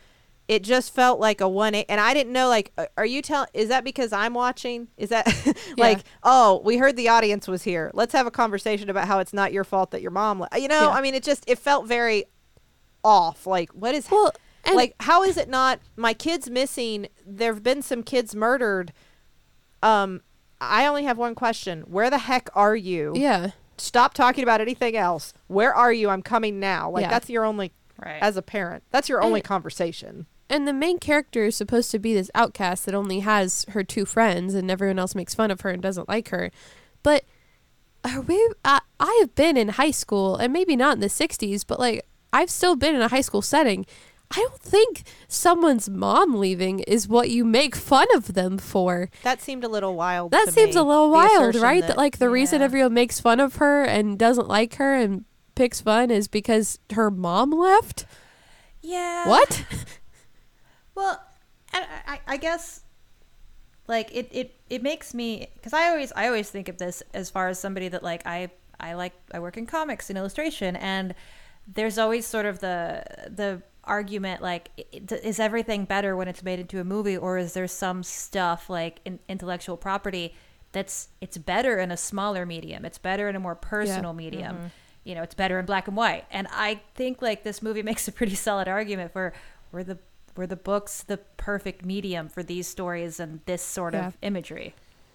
it just felt like a one eight, and I didn't know, like, uh, are you telling, is that because I'm watching? Is that like, Yeah. oh, we heard the audience was here. Let's have a conversation about how it's not your fault that your mom, le-. you know, Yeah. I mean, it just, it felt very off. Like, what is, Well, and like, how is it not, my kid's missing, there've been some kids murdered. Um, I only have one question. Where the heck are you? yeah, Stop talking about anything else. Where are you? I'm coming now. Like, Yeah. that's your only, Right. as a parent, that's your only And- conversation. and the main character is supposed to be this outcast that only has her two friends, and everyone else makes fun of her and doesn't like her. But are we? I, I have been in high school, and maybe not in the sixties, but like I've still been in a high school setting. I don't think someone's mom leaving is what you make fun of them for. That seemed a little wild. That to seems me, a little the wild, assertion right? That, That, like the reason Yeah. everyone makes fun of her and doesn't like her and picks fun is because her mom left. Yeah. What? Well, I, I, I guess, like it, it, it makes me, because I always I always think of this as far as somebody that like I I like I work in comics and illustration, and there's always sort of the the argument like i- is everything better when it's made into a movie, or is there some stuff like in, intellectual property that's it's better in a smaller medium, it's better in a more personal medium, you know, it's better in black and white. And I think like this movie makes a pretty solid argument for where the were the books the perfect medium for these stories and this sort Yeah. of imagery.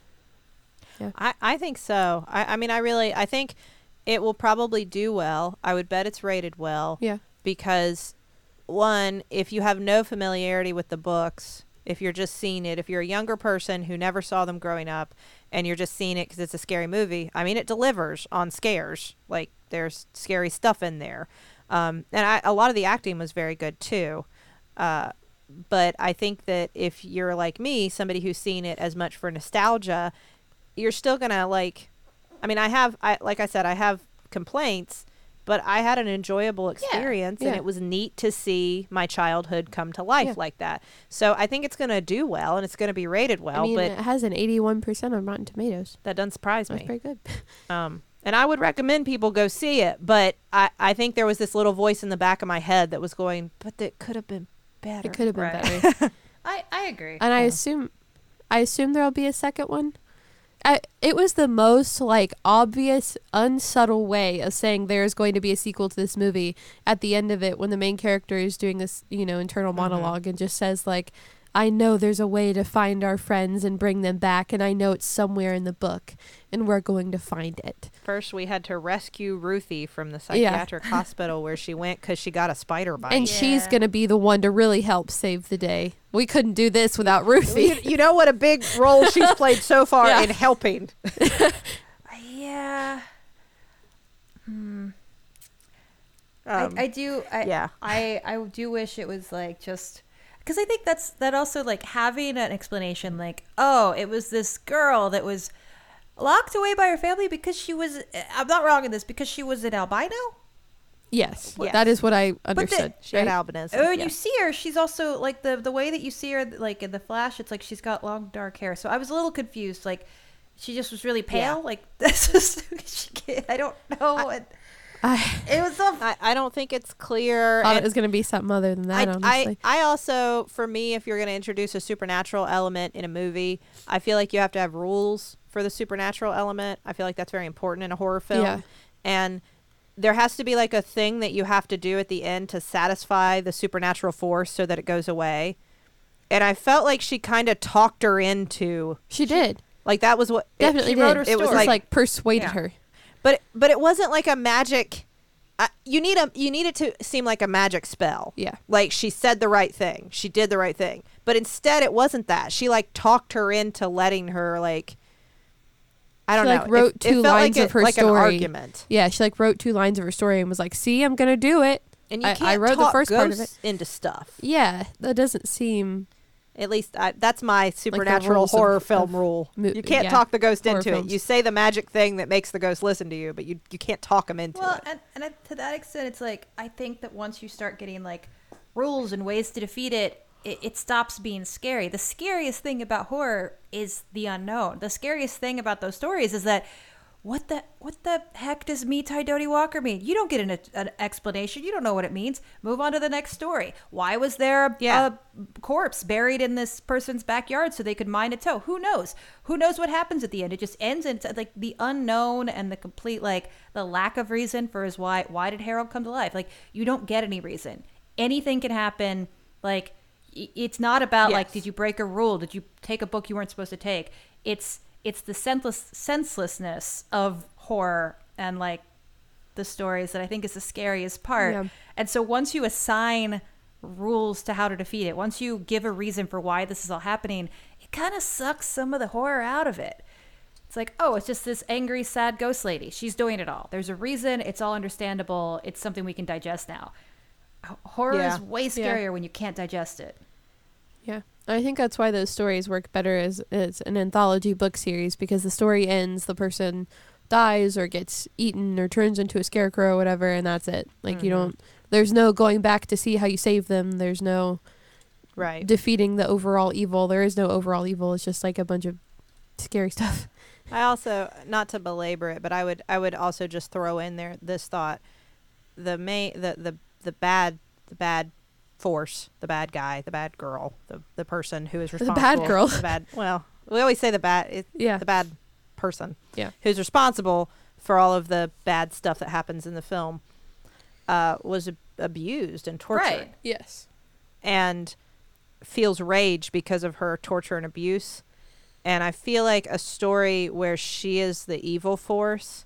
I, I think so. I, I mean, I really, I think it will probably do well. I would bet it's rated well. Yeah. Because, one, if you have no familiarity with the books, if you're just seeing it, if you're a younger person who never saw them growing up and you're just seeing it because it's a scary movie, I mean, it delivers on scares. Like, there's scary stuff in there. Um, and I, a lot of the acting was very good, too. Uh, but I think that if you're like me, somebody who's seen it as much for nostalgia, you're still gonna like, I mean, I have, I like I said, I have complaints, but I had an enjoyable experience, and yeah. it was neat to see my childhood come to life Yeah. like that. So I think it's gonna do well, and it's gonna be rated well, I mean, but it has an eighty-one percent on Rotten Tomatoes. that doesn't surprise That's me. pretty good. Um, and I would recommend people go see it, but I, I think there was this little voice in the back of my head that was going, but that could have been better. It could have been Right. better. I, I agree. And I Yeah. assume, I assume there'll be a second one. I, it was the most like obvious, unsubtle way of saying there's going to be a sequel to this movie at the end of it when the main character is doing this, you know, internal monologue and just says like, I know there's a way to find our friends and bring them back, and I know it's somewhere in the book, and we're going to find it. First, we had to rescue Ruthie from the psychiatric hospital where she went because she got a spider bite. And she's Yeah. going to be the one to really help save the day. We couldn't do this without Ruthie. you, you know what a big role she's played so far Yeah. in helping. Yeah. Um, I, I do. I, yeah. I I do wish it was like just because I think that's that also like having an explanation like, oh, it was this girl that was locked away by her family because she was. I'm not wrong in this, because she was an albino. Yes, Yes. that is what I the- understood. she had right? albinism. Oh, and Yeah. you see her, she's also like the the way that you see her like in the flash, it's like she's got long dark hair. So I was a little confused. Like she just was really pale. Yeah. Like this is she can't- I don't know. what I it was so. I, I don't think it's clear. thought and it was going to be something other than that, I, honestly. I, I also, for me, if you're going to introduce a supernatural element in a movie, I feel like you have to have rules for the supernatural element. I feel like that's very important in a horror film. Yeah. And there has to be like a thing that you have to do at the end to satisfy the supernatural force so that it goes away. And I felt like she kind of talked her into, she did. like that was what it- Definitely she did. wrote her It was story. just like persuaded Yeah. her. but but it wasn't like a magic. Uh, you need a you need it to seem like a magic spell. Yeah. Like she said the right thing, she did the right thing, but instead it wasn't that. She like talked her into letting her like. I don't She, know. like, wrote it, two it felt lines like of a- her like story. an argument. Yeah, she like wrote two lines of her story and was like, "See, I'm gonna do it." And you I- can't I wrote the talk first part of ghosts into stuff. Yeah, that doesn't seem. At least I, that's my supernatural rules of- horror film of rule. mo- You can't yeah, talk the ghost horror into films. it. You say the magic thing that makes the ghost listen to you, but you you can't talk them into Well, it. and, and I- to that extent, it's like I think that once you start getting like rules and ways to defeat it, it, it stops being scary. The scariest thing about horror is the unknown. The scariest thing about those stories is that what the what the heck does me Tai Dodie Walker mean? You don't get an, an explanation. You don't know what it means. Move on to the next story. Why was there a, Yeah. a corpse buried in this person's backyard so they could mine a toe? Who knows? Who knows what happens at the end? It just ends in like the unknown and the complete like the lack of reason for his why. Why did Harold come to life? Like you don't get any reason. Anything can happen. Like i- it's not about like Yes. did you break a rule? Did you take a book you weren't supposed to take? It's it's the senseless senselessness of horror and like the stories that I think is the scariest part. Yeah. And so once you assign rules to how to defeat it, once you give a reason for why this is all happening, it kind of sucks some of the horror out of it. It's like, oh, it's just this angry, sad ghost lady. She's doing it all. There's a reason. It's all understandable. It's something we can digest now. H- Horror Yeah. is way scarier when you can't digest it. Yeah. I think that's why those stories work better as, as an anthology book series, because the story ends, the person dies or gets eaten or turns into a scarecrow or whatever, and that's it. Like, you Mhm. don't, there's no going back to see how you save them. There's no Right. defeating the overall evil. There is no overall evil. It's just like a bunch of scary stuff. I also, not to belabor it, but I would I would also just throw in there this thought: the main the the the bad the bad force, the bad guy, the bad girl, the the person who is The responsible. bad girl. The bad. Well, we always say the bad. It, Yeah. The bad person. Yeah. Who's responsible for all of the bad stuff that happens in the film? Uh, was ab- abused and tortured. Right. Yes. And feels rage because of her torture and abuse. And I feel like a story where she is the evil force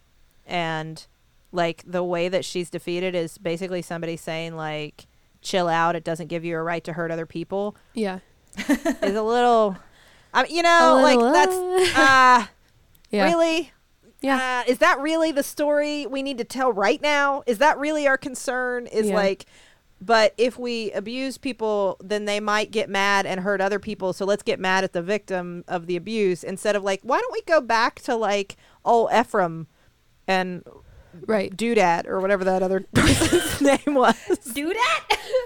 and like the way that she's defeated is basically somebody saying like, chill out, it doesn't give you a right to hurt other people, Yeah. is a little, I mean, you know, A like little, that's, uh, uh, Yeah. really? Yeah. Uh, is that really the story we need to tell right now? Is that really our concern? Is Yeah. like, but if we abuse people, then they might get mad and hurt other people. So let's get mad at the victim of the abuse instead of like, why don't we go back to like old Ephraim and Right. Doodad or whatever that other person's name was? Do that?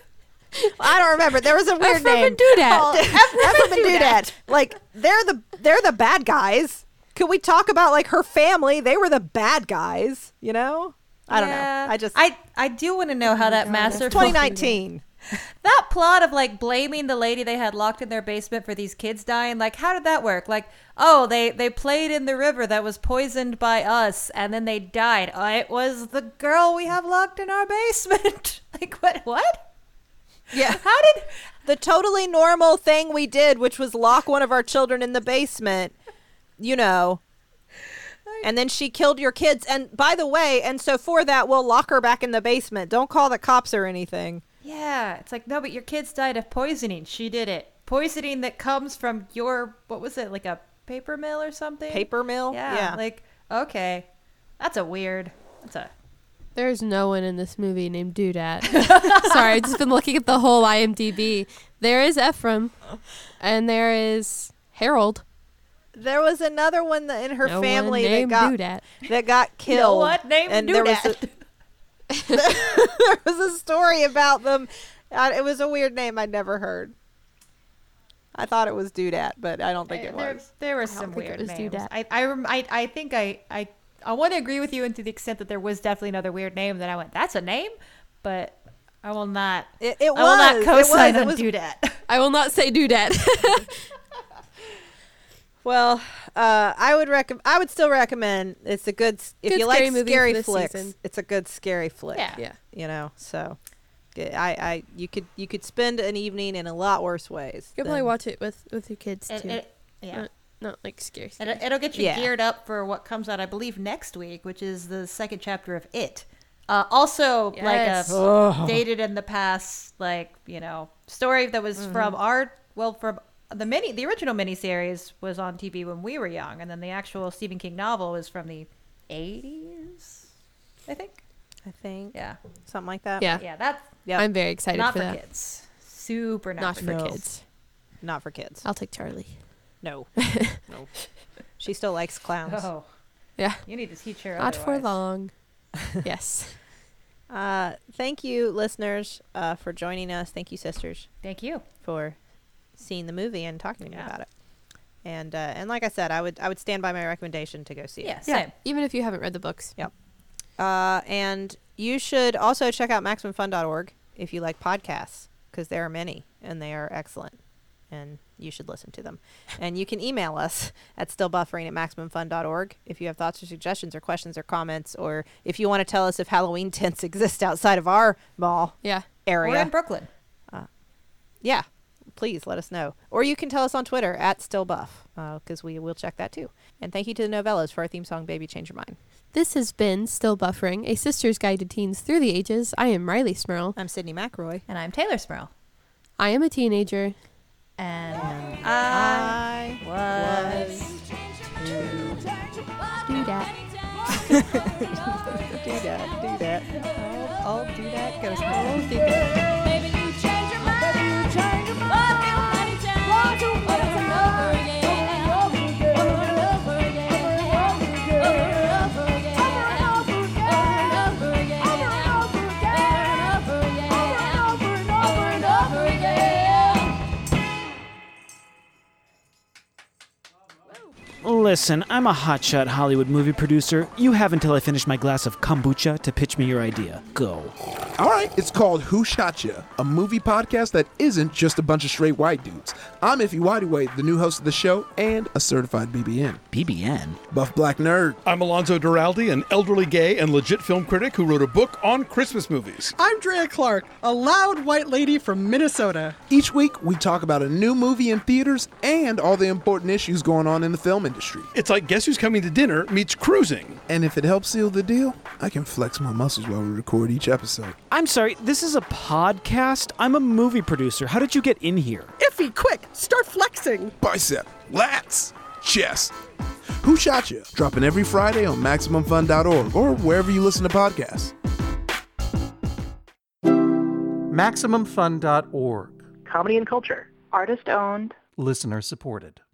I don't remember. There was a weird Ephraim name. and Doodad. Oh, Ephraim and Doodad. Like they're the they're the bad guys. Could we talk about like her family? They were the bad guys. You know. I don't Yeah. know. I just I I do want to know how that God, master twenty nineteen. that plot of like blaming the lady they had locked in their basement for these kids dying, like how did that work? Like, oh, they they played in the river that was poisoned by us and then they died. Oh, it was the girl we have locked in our basement. Like what what? Yeah. How did The totally normal thing we did, which was lock one of our children in the basement, you know. And then she killed your kids. And by the way, and so for that, we'll lock her back in the basement. Don't call the cops or anything. Yeah, it's like no, but your kids died of poisoning. She did it. Poisoning that comes from your what was it? Like a paper mill or something? Paper mill? Yeah, like okay. That's a weird. That's a There's no one in this movie named Doodad. Sorry, I've just been looking at the whole I M D B. There is Ephraim, and there is Harold. There was another one that in her No family one that named got Doodad. that got killed. what name and do there was that? a, there was a story about them. Uh, it was a weird name I'd never heard. I thought it was Doodad, but I don't think it there, was. there were don't some think it weird was names. Doodad. I I, rem- I I think I I I want to agree with you, and to the extent that there was definitely another weird name that I went, that's a name, but I will not. It, it I will not was. It co-sign was. It on was do that. I will not say Doodad. Well, uh, I would recommend. I would still recommend. It's a good. s- If Good you scary like movie scary for this flicks, season. it's a good scary flick. Yeah. yeah. You know, so yeah, I, I, you could, you could spend an evening in a lot worse ways. You can probably than- watch it with, with your kids, It, too. it, yeah. Not, not like scary. And it, it'll get you Yeah. geared up for what comes out, I believe, next week, which is the second chapter of It. Uh, also, Yes. like a Ugh. dated in the past, like you know, story that was from our well, from the mini, the original miniseries was on T V when we were young, and then the actual Stephen King novel was from the eighties, I think. I think Yeah, something like that. Yeah. yeah, that's Yep. I'm very excited not for, for that. kids. Super not, Not for for No. kids. Not for kids. I'll take Charlie. No. No. She still likes clowns. Oh, Yeah. you need to teach her. Not for otherwise. long. Yes. Uh, thank you, listeners, uh, for joining us. Thank you, sisters, Thank you. for seeing the movie and talking to me Yeah. about it. And uh, and like I said, I would I would stand by my recommendation to go see it. Yeah, Yeah, same. even if you haven't read the books. Yep. Uh, and you should also check out maximum fun dot org if you like podcasts, because there are many and they are excellent, and you should listen to them. And you can email us at stillbuffering at maximum fun dot org if you have thoughts or suggestions or questions or comments, or if you want to tell us if Halloween tents exist outside of our mall Yeah. area. Or in Brooklyn. Yeah, please let us know. Or you can tell us on Twitter at stillbuff, because we will check that too. And thank you to the Novellas for our theme song, Baby Change Your Mind. This has been Still Buffering, a sister's guide to teens through the ages. I am Riley Smurl. I'm Sydney McRoy. And I'm Taylor Smurl. I am a teenager. And I was Do that. do that, do that. I'll, I'll do that, go Smurl. Do that. Listen, I'm a hotshot Hollywood movie producer. You have until I finish my glass of kombucha to pitch me your idea. Go. All right, it's called Who Shot Ya, a movie podcast that isn't just a bunch of straight white dudes. I'm Iffy Whitey, the new host of the show and a certified B B N. B B N? Buff Black Nerd. I'm Alonzo Duralde, an elderly gay and legit film critic who wrote a book on Christmas movies. I'm Drea Clark, a loud white lady from Minnesota. Each week, we talk about a new movie in theaters and all the important issues going on in the film industry. It's like Guess Who's Coming to Dinner meets cruising. And if it helps seal the deal, I can flex my muscles while we record each episode. I'm sorry, this is a podcast? I'm a movie producer. How did you get in here? Iffy, quick, start flexing. Bicep, lats, chest. Who Shot Ya? Dropping every Friday on maximum fun dot org or wherever you listen to podcasts. maximum fun dot org. Comedy and culture. Artist owned. Listener supported.